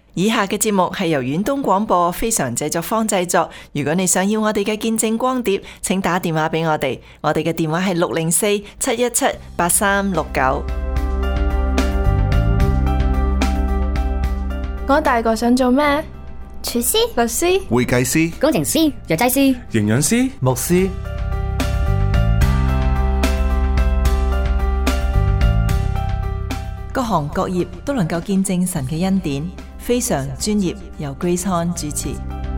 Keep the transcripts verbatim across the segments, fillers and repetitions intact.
以下嘅節目係由遠東廣播非常製作坊製作。如果你想要我哋嘅見證光碟，請打電話俾我哋，我哋嘅電話係六零四七一七八三六九。 我大個想做咩？ 廚師、 律師、 會計師、 工程師、藥劑師、 營養師、牧師。 各行各業都能夠見證神嘅恩典，非常專業，由 Grace Han 主持。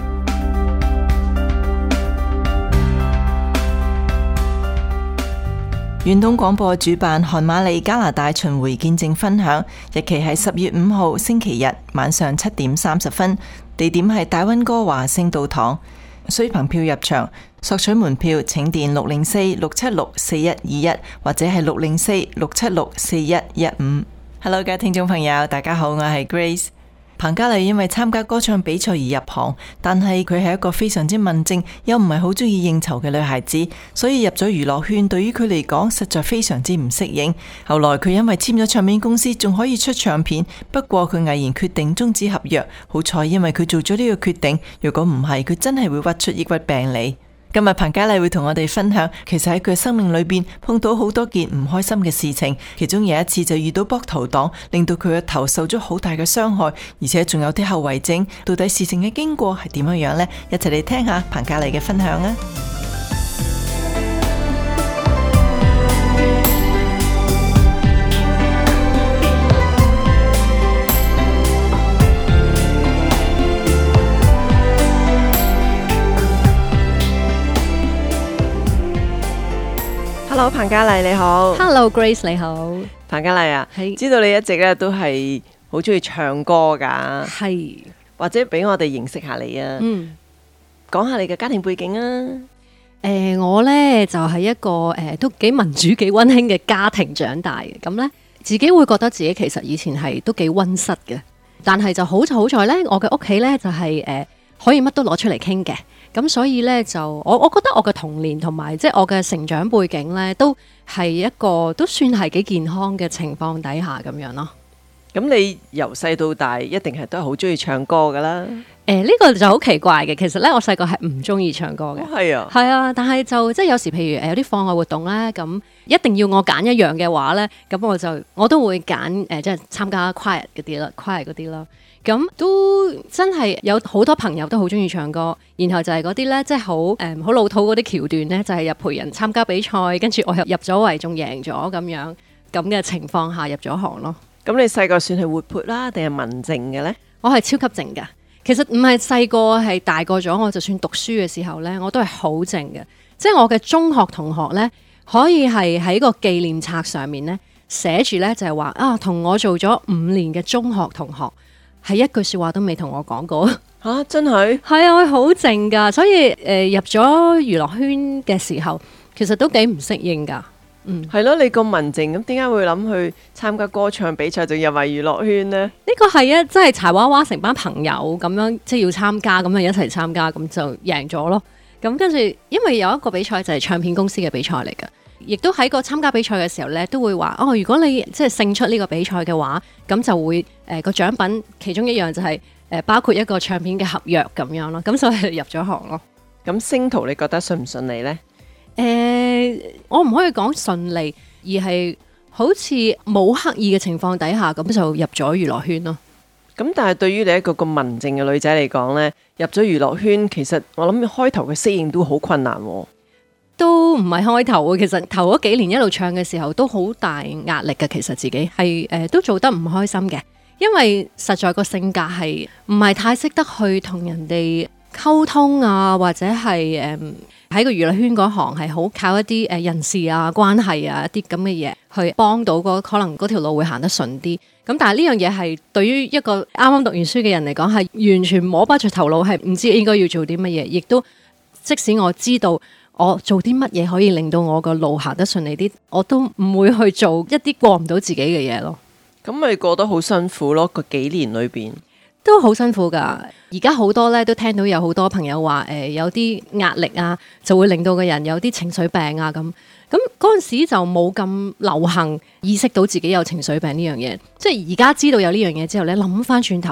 遠東廣播主辦韓馬利加拿大巡迴見證分享，日期係十月五號星期日晚上七點三十分，地點係大溫哥華聖道堂。需憑票入場，索取門票請電六零四六七六四一二一或者係六零四六七六四一一五。Hello， 各位聽眾朋友，大家好，我係 Grace。彭嘉麗因為參加歌唱比賽而入行，但係佢係一個非常之文靜又唔係好中意應酬嘅女孩子，所以入咗娛樂圈對於佢嚟講實在非常之唔適應。後來佢因為簽咗唱片公司，仲可以出唱片，不過佢毅然決定終止合約。好彩因為佢做咗呢個決定，如果唔係佢真係會屈出抑鬱病嚟。今日彭嘉麗會同我哋分享，其實喺佢生命裏邊碰到好多件唔開心嘅事情，其中有一次就遇到膊頭黨，令到佢嘅頭受咗好大嘅傷害，而且仲有啲後遺症。到底事情嘅經過係點樣樣呢？一齊嚟聽下彭嘉麗嘅分享啊！Hello， 彭嘉麗你好。 Hello Grace 你好。 彭嘉麗啊， 係知道你一直咧都係好中意唱歌噶， 係或者俾我哋認識下你啊。嗯，講下你嘅家庭背景啊。 誒、呃，我呢就係、是、一個誒、呃、都幾民主、幾溫馨嘅家庭長大嘅，咁呢，自己會覺得自己其實以前係都幾溫室嘅，但係就好就好在呢，我嘅屋企呢就係、是、誒、呃、可以乜都攞出嚟傾嘅。咁所以咧就我我覺得我嘅童年同埋即係我嘅成長背景咧，都係一個都算係幾健康嘅情況底下咁樣咯。 咁你由細到大一定係都係好中意唱歌噶啦？ 誒、呃、呢、呢個就好奇怪嘅，其實咧我細個係唔中意唱歌嘅。 係啊， 係啊，但係就即係有時譬如誒有啲課外活動咧，咁一定要我揀一樣嘅話咧，咁我就我都會揀誒、呃、即係參加 choir 嗰啲啦 choir 嗰啲啦。咁都真係有好多朋友都好中意唱歌，然後就係嗰啲咧，即係好誒好老土嗰啲橋段咧，就係、是、入陪人參加比賽，跟住我又入咗圍，仲贏咗咁樣咁嘅情況下入咗行咯。 咁你細個算係活潑啦，定係文靜嘅呢？ 我係超級靜㗎，其實唔係細個，係大個咗，我就算讀書嘅時候咧，我都係好靜嘅。即係我嘅中學同學咧，可以係喺個紀念冊上面咧寫住咧，就係話啊，同我做咗五年嘅中學同學。係一句說話都未同我講過吓、啊，真係係啊，我好靜噶，所以誒、呃、入咗娛樂圈嘅時候，其實都幾唔適應噶。嗯， 係咯，你咁文靜，咁點解會諗去參加歌唱比賽，仲入埋娛樂圈呢？ 呢個係啊，即係柴娃娃成班朋友咁樣，即係要參加，咁啊一齊參加，咁就贏咗咯。咁跟住，因為有一個比賽就係唱片公司嘅比賽嚟噶。亦都喺個參加比賽嘅時候咧，都會話哦，如果你即係勝出呢個比賽嘅話，咁就會誒個獎品其中一樣就係、是、誒、呃、包括一個唱片嘅合約咁樣咯。咁所以入咗行咯。 咁星途你覺得順唔順利呢？ 誒、呃，我唔可以講順利，而係好似冇刻意嘅情況底下，咁就入咗娛樂圈咯。 咁但係對於你一個咁文靜嘅女仔嚟講呢，入咗娛樂圈，其實我諗開頭嘅適應都好困難喎。 都唔係開頭，其實頭嗰幾年一路唱嘅時候都好大壓力嘅。其實自己係誒、呃、都做得唔開心嘅，因為實在個性格係唔係太識得去同人哋溝通啊，或者係誒喺個娛樂圈嗰行係好靠一啲誒人事啊、關係啊一啲咁嘅嘢去幫到嗰可能嗰條路會行得順啲。咁但係呢樣嘢係對於一個啱啱讀完書嘅人嚟講係完全摸不着頭腦，係唔知應該要做啲乜嘢，亦都即使我知道。我做啲乜嘢可以令到我個路行得順利啲，我都唔會去做一啲過唔到自己嘅嘢咯。 咁咪過得好辛苦咯，個幾年裏邊都好辛苦噶。而家好多咧都聽到有好多朋友話誒、呃、有啲壓力啊，就會令到個人有啲情緒病啊咁。咁嗰陣時就冇咁流行意識到自己有情緒病呢樣嘢，即係而家知道有呢樣嘢之後咧，諗翻轉頭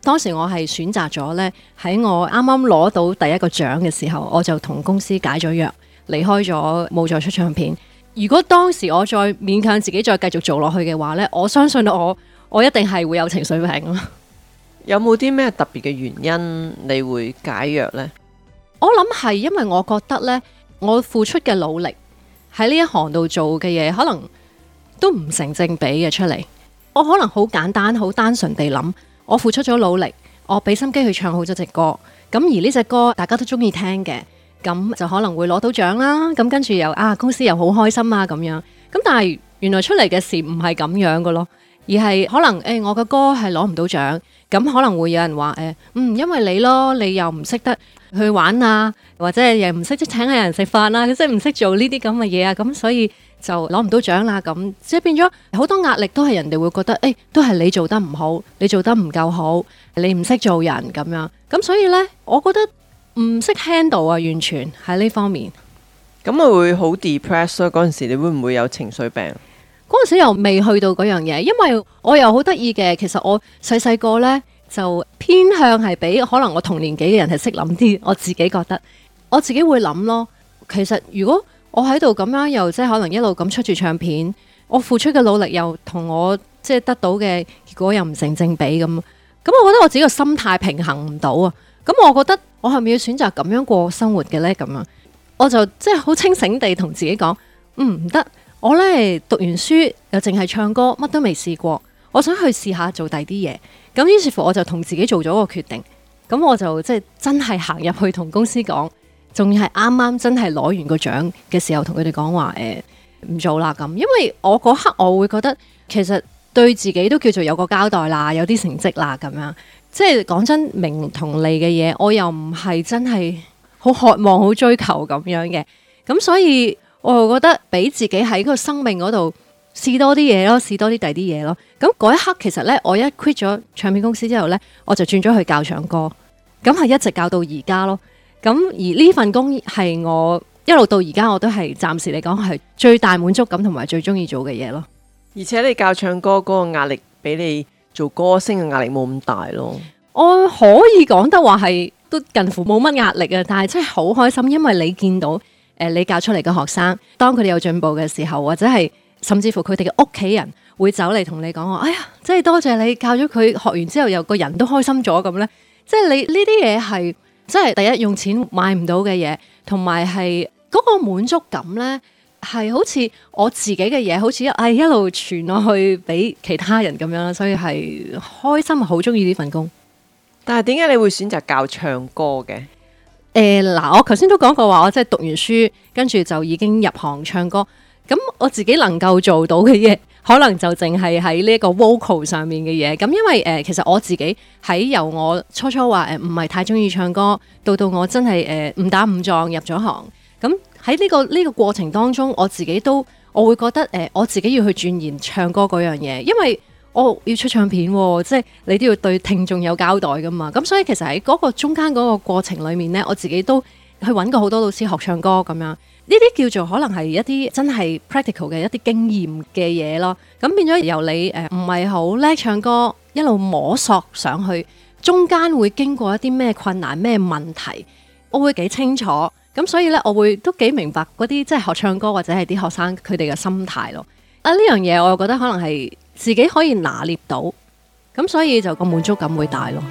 當時我係選擇咗呢，喺我啱啱攞到第一個獎嘅時候，我就同公司解咗約，離開咗冇再出唱片。如果當時我再勉強自己再繼續做落去嘅話呢，我相信我我一定係會有情緒病咯。 有冇啲咩特別嘅原因你會解約呢？ 我諗係因為我覺得呢，我付出嘅努力喺呢一行度做嘅嘢，可能都唔成正比嘅出嚟。我可能好簡單、好單純地諗，我付出咗努力，我俾心機去唱好咗隻歌，咁而呢隻歌大家都中意聽嘅，咁就可能會攞到獎啦。咁跟住又啊，公司又好開心啊咁樣。咁但係原來出嚟嘅事唔係咁樣嘅咯，而係可能誒、欸、我嘅歌係攞唔到獎，咁可能會有人話誒、欸、嗯，因為你咯，你又唔識得去玩啊，或者又唔識得請下人食飯啊，即係唔識做呢啲咁嘅嘢啊，咁所以就攞唔到獎啦。咁即係變咗好多壓力，都係人哋會覺得誒、欸，都係你做得唔好，你做得唔夠好，你唔識做人咁樣。咁所以呢，我覺得唔識 handle 啊，完全喺呢方面。 咁咪會好 depressed 咯？嗰陣時你會唔會有情緒病？ 嗰陣時又未去到嗰樣嘢，因為我又好得意嘅。其實我細細個呢，就偏向係比可能我同年紀嘅人係識諗啲。我自己覺得，我自己會諗咯。其實如果我喺度咁樣又即係可能一路咁出住唱片，我付出嘅努力又同我即係得到嘅結果又唔成正比咁，咁我覺得我自己個心態平衡唔到啊。咁我覺得我係咪要選擇咁樣過生活嘅呢？咁樣我就即係好清醒地同自己講，嗯，唔得。我呢讀完書又淨係唱歌，乜都未試過，我想去試下做第啲嘢。咁於是乎我就同自己做咗個決定。咁我就即係真係行入去同公司講，仲要係啱啱真係攞完個獎嘅時候，同佢哋講話誒唔做啦咁。因為我嗰刻我會覺得其實對自己都叫做有個交代啦，有啲成績啦咁樣。即係講真，名同利嘅嘢，我又唔係真係好渴望、好追求咁樣嘅。咁所以我又覺得俾自己喺個生命嗰度試多啲嘢咯，試多啲第啲嘢咯。咁嗰一刻其實呢，我一 quit 咗唱片公司之後呢，我就轉咗去教唱歌，咁係一直教到而家咯。咁而呢份工係我一路到而家我都係暫時嚟講係最大滿足感同埋最中意做嘅嘢咯。 而且你教唱歌嗰個壓力比你做歌星嘅壓力冇咁大咯。 我可以講得話係都近乎冇乜壓力啊，但係真係好開心，因為你見到誒你教出嚟嘅學生，當佢哋有進步嘅時候，或者係甚至乎佢哋嘅屋企人會走嚟同你講話，哎呀，真係多謝你教咗佢，學完之後又個人都開心咗咁呢。即係你呢啲嘢係即係第一用錢買唔到嘅嘢，同埋係嗰個滿足感呢，係好似我自己嘅嘢，好似誒一路傳落去俾其他人咁樣啦，所以係開心，好中意呢份工。 但係點解你會選擇教唱歌嘅？ 誒嗱、呃，我頭先都講過話，我即係讀完書，跟住就已經入行唱歌。咁我自己能夠做到嘅嘢，可能就淨係喺呢一個 vocal 上面嘅嘢。咁因為誒、呃，其實我自己喺由我初初話誒唔係太中意唱歌，到到我真係誒誤打誤撞入咗行。咁喺呢個呢、呢個過程當中，我自己都我會覺得誒、呃，我自己要去鑽研唱歌嗰樣嘢，因為我要出唱片，即係你都要對聽眾有交代噶嘛。咁所以其實喺嗰個中間嗰個過程裏面呢，我自己都去揾過好多老師學唱歌咁樣。呢啲叫做可能係一啲真係 practical 嘅一啲經驗嘅嘢咯。咁變咗由你誒唔係好叻唱歌，一路摸索上去，中間會經過一啲咩困難、咩問題，我會幾清楚。咁所以呢，我會都幾明白嗰啲即係學唱歌或者係啲學生佢哋嘅心態咯。啊，呢樣嘢我又覺得可能係自己可以拿捏到，咁所以就個滿足感會大咯。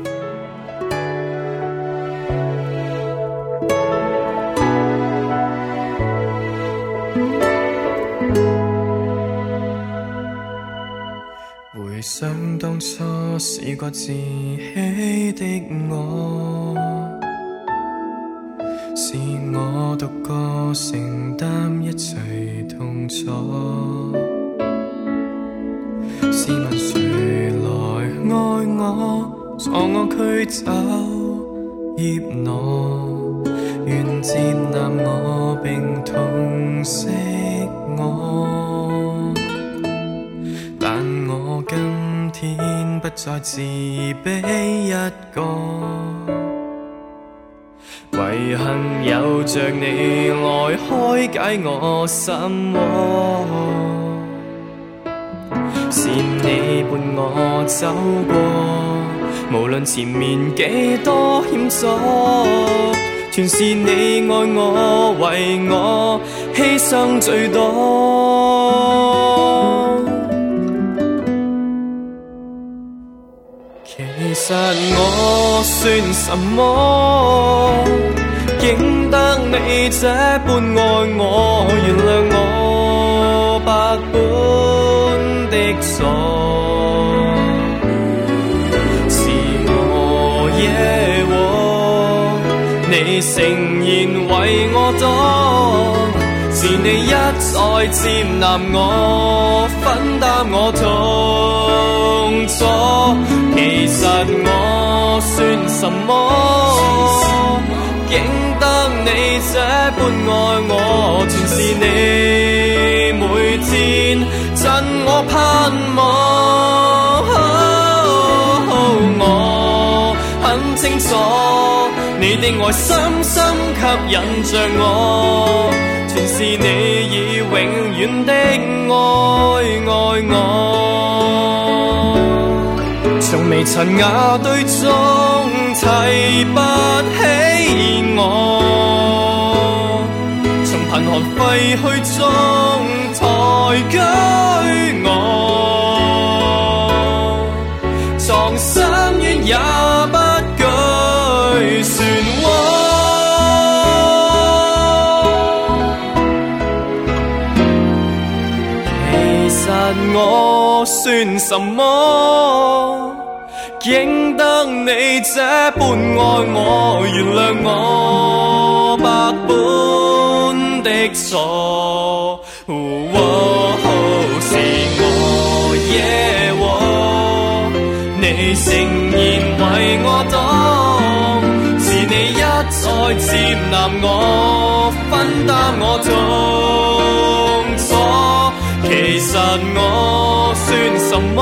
回想當初試過自欺的我，是我獨個承擔一切痛楚。試問誰來愛我，助我驅走孽我，願接納我並痛惜我。但我今天不再自卑一個，遺幸有着你來開解我心窩，是你伴我走過無論前面幾多險阻，全是你愛我，為我犧牲最多。其實我算什麼，竟得你這般愛我，原諒我百般的錯，是我惹禍，你誠然為我躲，是你一再接納我，分擔我痛楚。其實我算什麼，竟得你這般愛我，全是你每天贈我盼望。我很清楚，你的愛深深吸引着我，全是你以永遠的愛愛我。從微塵瓦堆中提不起我，從貧寒廢墟中抬舉我，藏深淵也不懼漩渦。其實我算什麼，竟得你這般愛我，原諒我百般的錯。哦哦、是我惹禍，你誠然為我擋，是你一再接納我，分擔我痛楚。其實我算什麼，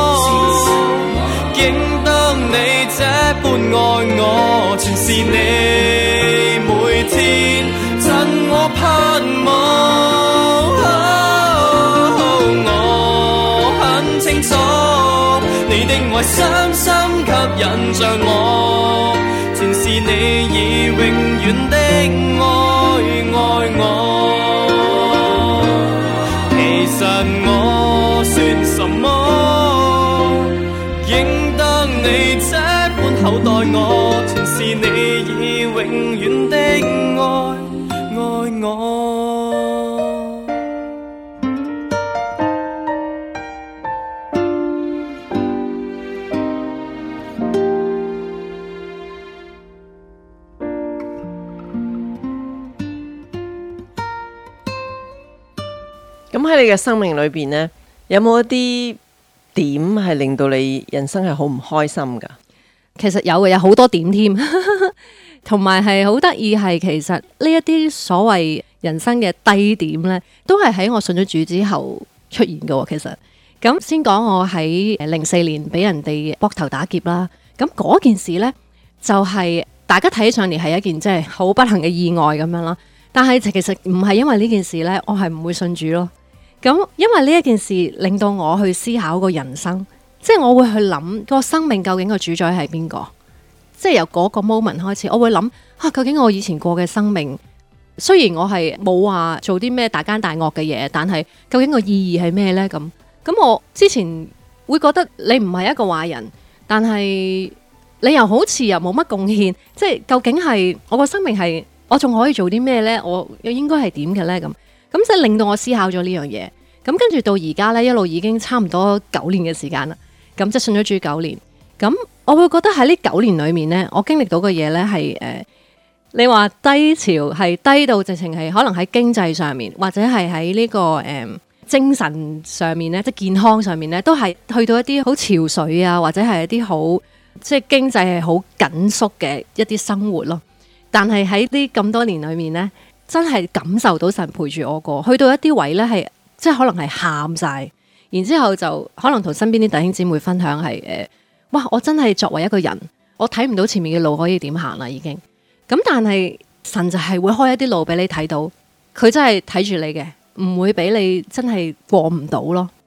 竟得你這般愛我，全是你每天贈我盼望。我很清楚，你的愛深深吸引着我，全是你以永遠的愛愛我。其實我算什麼，竟得你這般厚待我，全是你以永遠的愛愛我。 咁喺你嘅生命裏邊呢，有冇一啲點係令到你人生係好唔開心噶？ 其實有嘅，有好多點添，同埋係好得意係，其實呢一啲所謂人生嘅低點呢，都係喺我信咗主之後出現嘅。其實咁先講，我喺零四年俾人哋膊頭打劫啦。咁嗰件事呢，就係、是、大家睇起上嚟係一件即係好不幸嘅意外咁樣啦。但係其實唔係因為呢件事呢，我係唔會信主咯。咁因為呢一件事令到我去思考個人生，即係我會去諗個生命究竟個主宰係邊個？即係由嗰個 moment 開始，我會諗啊，究竟我以前過嘅生命，雖然我係冇話做啲咩大奸大惡嘅嘢，但係究竟個意義係咩呢？咁咁我之前會覺得你唔係一個壞人，但係你又好似又冇乜貢獻，即係究竟係我個生命係我仲可以做啲咩呢？我又應該係點嘅呢？咁咁即係令到我思考咗呢樣嘢。咁跟住到而家呢，一路已經差唔多九年嘅時間啦。咁即係信咗主九年。咁我會覺得喺呢九年裏面呢，我經歷到嘅嘢呢係誒，你話低潮係低到直情係可能喺經濟上面，或者係喺呢個誒、呃、精神上面呢，即係健康上面呢，都係去到一啲好潮水啊，或者係一啲好即係經濟係好緊縮嘅一啲生活咯。但係喺呢咁多年裏面呢，真係感受到神陪住我過，去到一啲位呢，係即係可能係喊晒，然之後就可能同身邊啲弟兄姊妹分享係誒、呃，哇！我真係作為一個人，我睇唔到前面嘅路可以點行啦，已經咁。但係神就係會開一啲路俾你睇到，佢真係睇住你嘅，唔會俾你真係過唔到咯。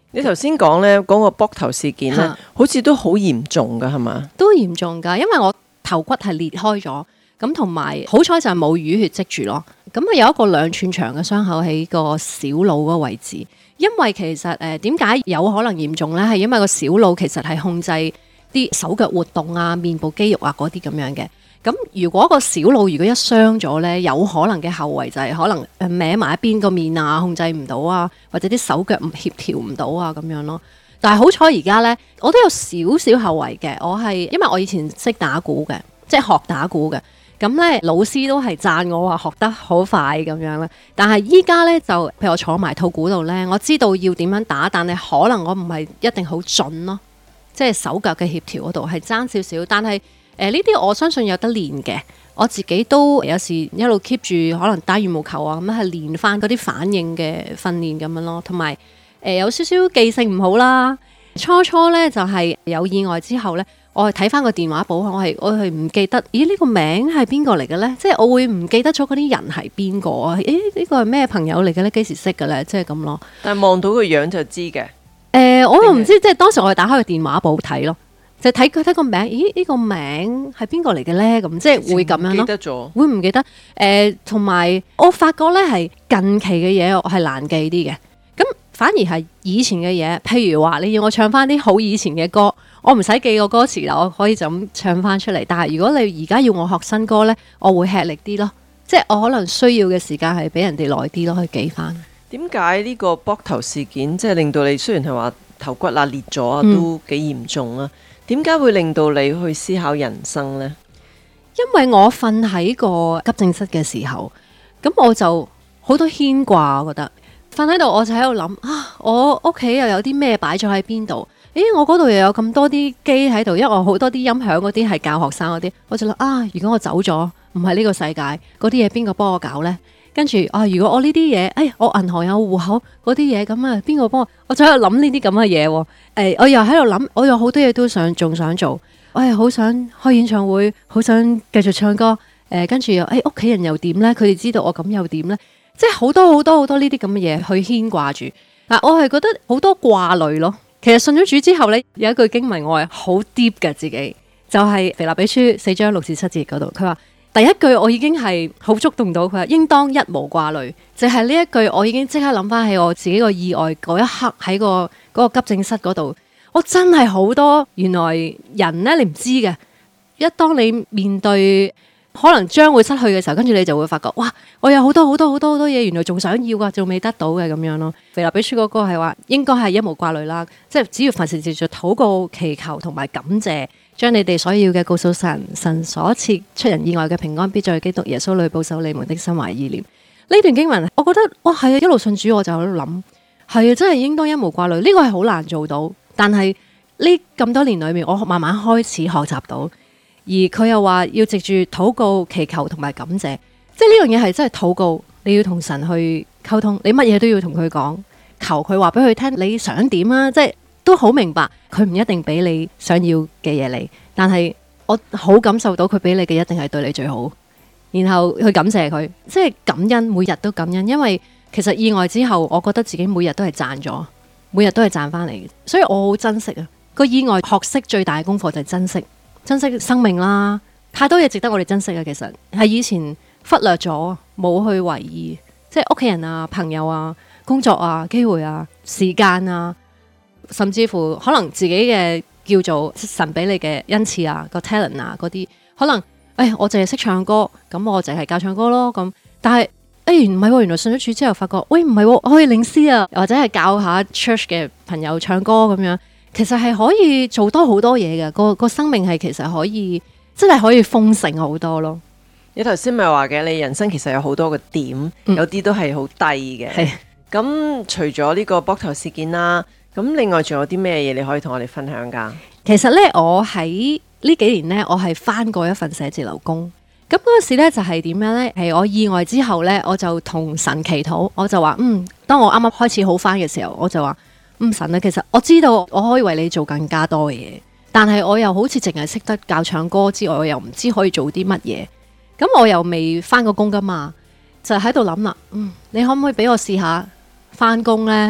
你頭先講咧嗰個膊頭事件咧嚇， 好似都好嚴重噶，係嘛？ 都嚴重㗎，因為我頭骨係裂開咗，咁同埋好彩就係冇淤血積住咯。咁啊有一個兩寸長嘅傷口喺個小腦嗰個位置，因為其實誒點解有可能嚴重咧？係因為個小腦其實係控制啲手腳活動啊、面部肌肉啊嗰啲咁樣嘅。咁如果個小腦如果一傷咗咧，有可能嘅後遺就係可能誒歪埋一邊個面啊，控制唔到啊，或者啲手腳唔協調唔到啊咁樣咯。但係好彩而家咧，我都有少少後遺嘅。我係因為我以前識打鼓嘅，即係學打鼓嘅。咁咧老師都係讚我話學得好快咁樣啦。但係依家咧就譬如我坐埋套鼓度咧，我知道要點樣打，但係可能我唔係一定好準咯，即係手腳嘅協調嗰度係爭少少，但係。誒呢啲我相信有得練嘅，我自己都有時一路 keep 住可能打羽毛球啊咁樣係練翻嗰啲反應嘅訓練咁樣咯，同埋誒有少少記性唔好啦。初初咧就係、是、有意外之後咧，我係睇翻個電話簿，我係我係唔記得，咦呢、這個名係邊個嚟嘅咧？即係我會唔記得咗嗰啲人係邊個啊？誒呢、這個係咩朋友嚟嘅咧？幾時識嘅咧？即係咁咯。 但係望到個樣就知嘅。誒、 呃、我又唔知，即係當時我係打開個電話簿睇咯。就睇佢睇個名，咦？呢、這個名係邊個嚟嘅咧？咁即係會咁樣咯。 記得咗， 會唔記得？誒、呃，同埋我發覺咧係近期嘅嘢，我係難記啲嘅。咁反而係以前嘅嘢，譬如話你要我唱翻啲好以前嘅歌，我唔使記個歌詞啦，我可以就咁唱翻出嚟。但係如果你而家要我學新歌咧，我會吃力啲咯。即係我可能需要嘅時間係比人哋耐啲咯，去記翻。 點解呢個膊頭事件即係令到你雖然係話頭骨啊裂咗啊，都幾嚴重啊？點解會令到你去思考人生呢？ 因為我瞓喺個急症室嘅時候，咁我就好多牽掛，我覺得瞓喺度我就喺度諗啊，我屋企又有啲咩擺咗喺邊度？咦，我嗰度又有咁多啲機喺度，因為我好多啲音響嗰啲係教學生嗰啲，我就諗啊，如果我走咗，唔係呢個世界，嗰啲嘢邊個幫我搞呢？跟住啊，如果我呢啲嘢，誒，我銀行有戶口嗰啲嘢，咁啊，邊個幫我？我就喺度諗呢啲咁嘅嘢喎。誒，我又喺度諗，我有好多嘢都想，仲想做。我係好想開演唱會，好想繼續唱歌。誒，跟住又誒，屋企人又點呢？佢哋知道我咁又點呢？即係好多好多好多呢啲咁嘅嘢去牽掛住。嗱，我係覺得好多掛慮咯。其實信咗主之後呢，有一句經文我係好 deep 嘅自己，就係腓立比書四章六至七節嗰度，佢話。第一句我已經係好觸動到佢，話應當一無掛慮，就係呢一句我已經即刻諗翻起我自己個意外嗰一刻喺個嗰個急症室嗰度，我真係好多原來人呢，你唔知嘅，一當你面對可能將會失去嘅時候，跟住你就會發覺，哇！我有好多好多好多好多嘢，原來仲想要㗎，仲未得到嘅咁樣咯。腓立比書嗰個係話應該係一無掛慮啦，即係只要凡事藉著禱告、祈求同埋感謝。將你哋所要嘅告訴神，神所賜出人意外嘅平安，必在基督耶穌裏保守你們的心懷意念。呢段經文，我覺得哇，係啊，一路信主我就喺度諗，係啊，真係應當一無掛慮。呢個係好難做到，但係呢咁多年裏面，我慢慢開始學習到。而佢又話要藉住禱告、祈求同埋感謝，即係呢樣嘢係真係禱告，你要同神去溝通，你乜嘢都要同佢講，求佢話俾佢聽你想點啊，即係。都好明白，佢唔一定俾你想要嘅嘢你，但係我好感受到佢俾你嘅一定係對你最好，然後去感謝佢，即係感恩，每日都感恩，因為其實意外之後，我覺得自己每日都係賺咗，每日都係賺翻嚟嘅，所以我好珍惜啊！個意外學識最大嘅功課就係珍惜，珍惜生命啦，太多嘢值得我哋珍惜啊！其實係以前忽略咗，冇去為意，即係屋企人啊、朋友啊、工作啊、機會啊、時間啊。甚至乎可能自己嘅叫做神俾你嘅恩賜啊，個 talent 啊嗰啲，可能誒我淨係識唱歌，咁我淨係教唱歌咯。咁但係誒唔係喎，原來信咗主之後發覺，喂唔係喎，我可以領詩啊，或者係教下 church 嘅朋友唱歌咁樣，其實係可以做多好多嘢嘅。個個生命係其實可以真係可以豐盛好多咯。 你頭先咪話嘅，你人生其實有好多個點，嗯、有啲都係好低嘅。係咁，除咗呢個膊頭事件啦。咁另外仲有啲咩嘢你可以同我哋分享噶？ 其實咧，我喺呢幾年咧，我係翻過一份寫字樓工。咁嗰時咧就係點樣咧？係我意外之後咧，我就同神祈禱，我就話嗯，當我啱啱開始好翻嘅時候，我就話嗯，神啊，其實我知道我可以為你做更加多嘅嘢，但係我又好似淨係識得教唱歌之外，我又唔知可以做啲乜嘢。咁我又未翻過工噶嘛，就喺度諗啦，嗯，你可唔可以俾我試下翻工咧？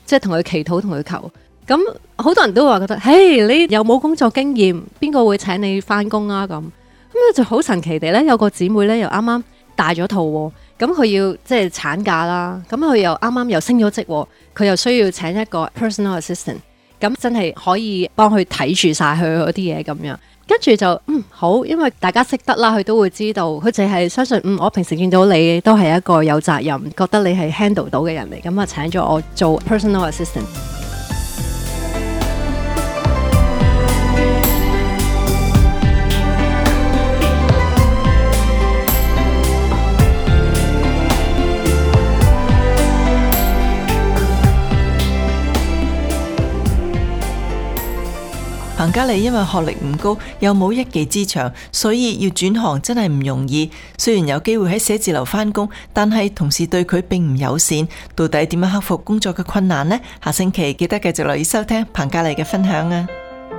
即係同佢祈禱同佢求。咁好多人都話覺得，嘿，你又冇工作經驗，邊個會請你翻工啊？咁咁就好神奇地咧，有個姊妹咧又啱啱大咗肚，咁佢要即係產假啦，咁佢又啱啱又升咗職，佢又需要請一個 personal assistant， 咁真係可以幫佢睇住晒佢嗰啲嘢咁樣。跟住就嗯好，因為大家識得啦，佢都會知道，佢淨係相信嗯我平時見到你都係一個有責任，覺得你係 handle 到嘅人嚟，咁啊請咗我做 personal assistant。 彭嘉莉因為學歷唔高，又冇一技之長，所以要轉行真係唔容易。雖然有機會喺寫字樓返工，但係同事對佢並唔友善。到底點樣克服工作嘅困難呢？下星期記得繼續留意收聽彭嘉莉嘅分享啊！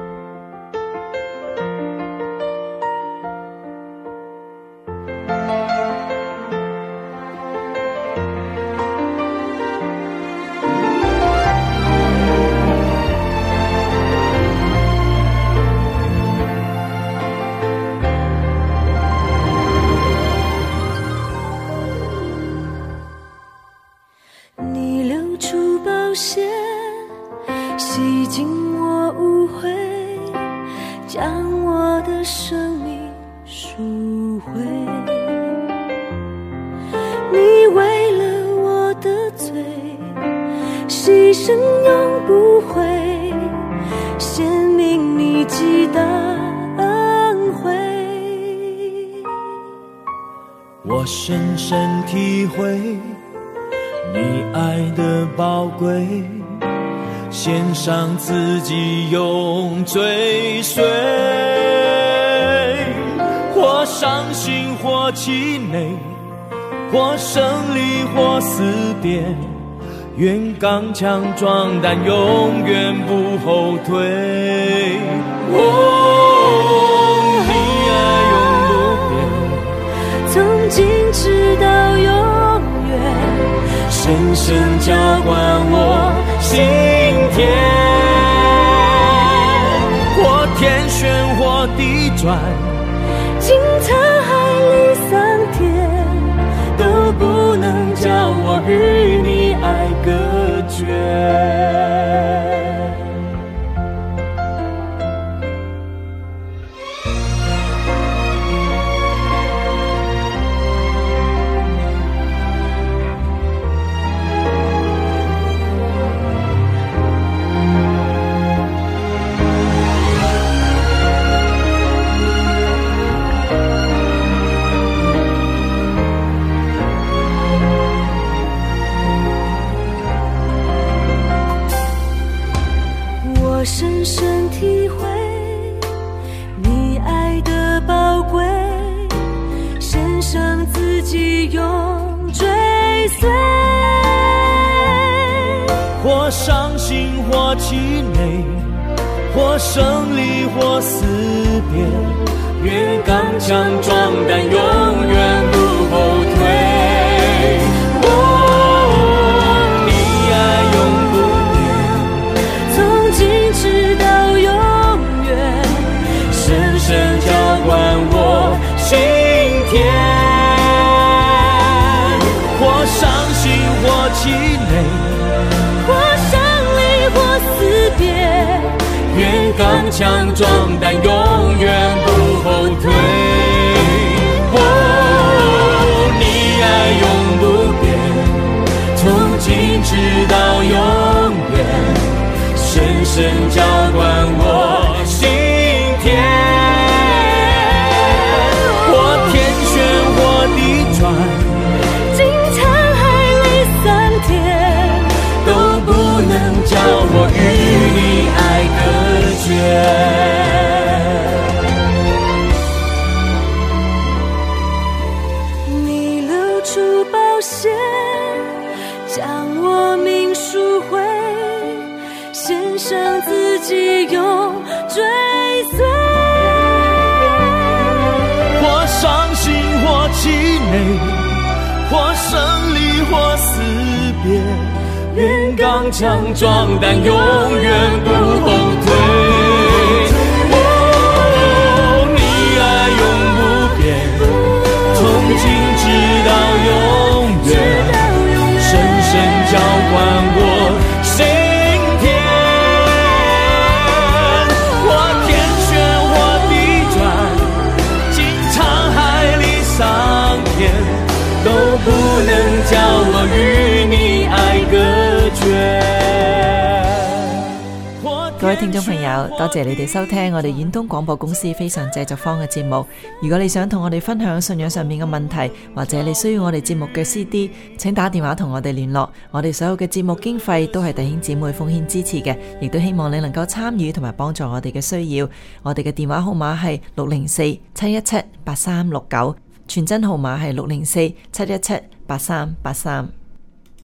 洗净我误会，将我的生命赎回。你为了我的罪，牺牲永不悔，显明你极大恩惠。 我深深体会你爱的宝贵，献上自己永追随，或伤心或气馁，或胜利或死别，愿刚强壮胆，永远不后退。哦，你爱永不变， 从今直到永远， 深深浇灌我心田，或天旋或地转， 经沧海里桑田， 都不能叫我与你爱隔绝。 深深体会你爱的宝贵，献上自己永追随， 或伤心或气馁，或胜利或死别，愿刚强壮胆，永远不后退。深浇灌我心田，或伤心或气馁， 或胜利或死别， 愿刚强壮胆，永远不后退。哦，你爱永不变，从今直到永远，深深浇灌我心田。 经沧海里桑田， 都不能叫我与你爱隔绝。你流出宝血，将我命赎回，献上自己永追随， 或伤心或气馁，或胜利或死别， 愿刚强壮胆，永远不后退。哦，你爱永不变，从今直到永远，深深浇灌我心田。我天旋我地转，经沧海里桑田，都不能叫我与你爱隔绝。 各位聽眾朋友，多謝你哋收聽我哋遠東廣播公司非常製作坊嘅節目。如果你想同我哋分享信仰上面嘅問題，或者你需要我哋節目嘅 C D， 請打電話同我哋聯絡。我哋所有嘅節目經費都係弟兄姊妹奉獻支持嘅，亦都希望你能夠參與同埋幫助我哋嘅需要。我哋嘅電話號碼係六零四七一七八三六九，傳真號碼係六零四七一七八三八三。